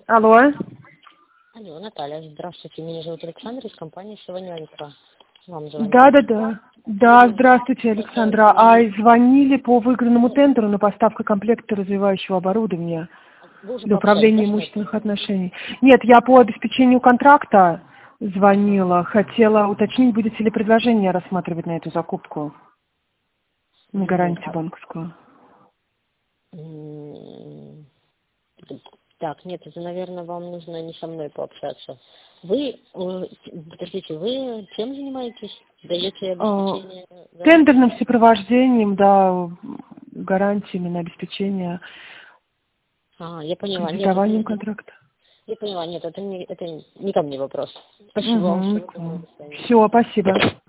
Алло. Алло, Наталья, здравствуйте. Меня зовут Александр из компании «Савонянка». Вам звоню. Да. Да, здравствуйте, Александра. Звонили по выигранному тендеру на поставку комплекта развивающего оборудования Вы уже для пообщались, управления да, с имущественных ней? отношений. Нет, я по обеспечению контракта звонила. Хотела уточнить, будете ли предложение рассматривать на эту закупку, на гарантию банковскую. М, Так, нет, это, наверное, вам нужно не со мной пообщаться. Вы, подождите, вы чем занимаетесь? Даете обеспечение? Тендерным сопровождением, да, гарантиями на обеспечение, Я поняла. Нет, кредитованием контракта. я поняла. Нет, это не ко мне вопрос. Спасибо вам. Всего доброго. До свидания. Все, спасибо.